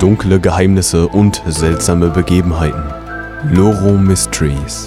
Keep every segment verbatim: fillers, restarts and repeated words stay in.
dunkle Geheimnisse und seltsame Begebenheiten. Loro Mysteries.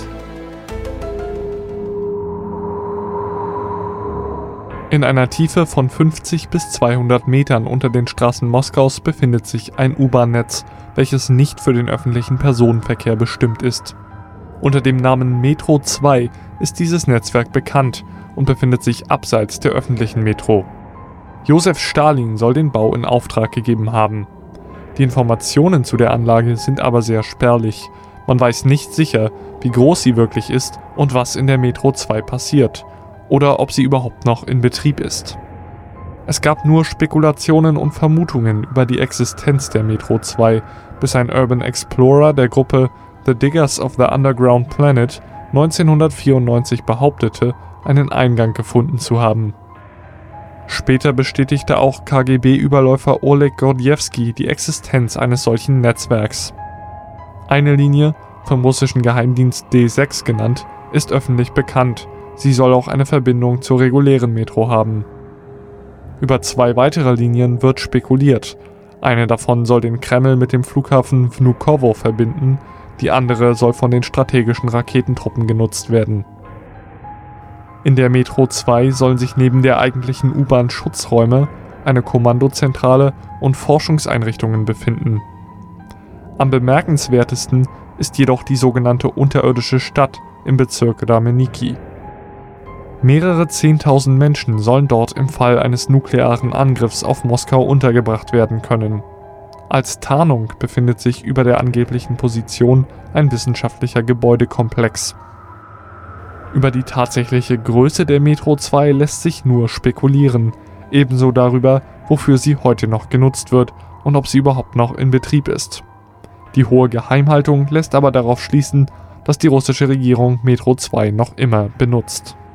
In einer Tiefe von fünfzig bis zweihundert Metern unter den Straßen Moskaus befindet sich ein U-Bahn-Netz, welches nicht für den öffentlichen Personenverkehr bestimmt ist. Unter dem Namen Metro zwei ist dieses Netzwerk bekannt und befindet sich abseits der öffentlichen Metro. Josef Stalin soll den Bau in Auftrag gegeben haben. Die Informationen zu der Anlage sind aber sehr spärlich. Man weiß nicht sicher, wie groß sie wirklich ist und was in der Metro zwei passiert. Oder ob sie überhaupt noch in Betrieb ist. Es gab nur Spekulationen und Vermutungen über die Existenz der Metro zwei, bis ein Urban Explorer der Gruppe The Diggers of the Underground Planet neunzehnhundertvierundneunzig behauptete, einen Eingang gefunden zu haben. Später bestätigte auch K G B-Überläufer Oleg Gordiewski die Existenz eines solchen Netzwerks. Eine Linie, vom russischen Geheimdienst D sechs genannt, ist öffentlich bekannt. Sie soll auch eine Verbindung zur regulären Metro haben. Über zwei weitere Linien wird spekuliert. Eine davon soll den Kreml mit dem Flughafen Vnukovo verbinden, die andere soll von den strategischen Raketentruppen genutzt werden. In der Metro zwei sollen sich neben der eigentlichen U-Bahn Schutzräume, eine Kommandozentrale und Forschungseinrichtungen befinden. Am bemerkenswertesten ist jedoch die sogenannte unterirdische Stadt im Bezirk Rameniki. Mehrere Zehntausend Menschen sollen dort im Fall eines nuklearen Angriffs auf Moskau untergebracht werden können. Als Tarnung befindet sich über der angeblichen Position ein wissenschaftlicher Gebäudekomplex. Über die tatsächliche Größe der Metro zwei lässt sich nur spekulieren, ebenso darüber, wofür sie heute noch genutzt wird und ob sie überhaupt noch in Betrieb ist. Die hohe Geheimhaltung lässt aber darauf schließen, dass die russische Regierung Metro zwei noch immer benutzt.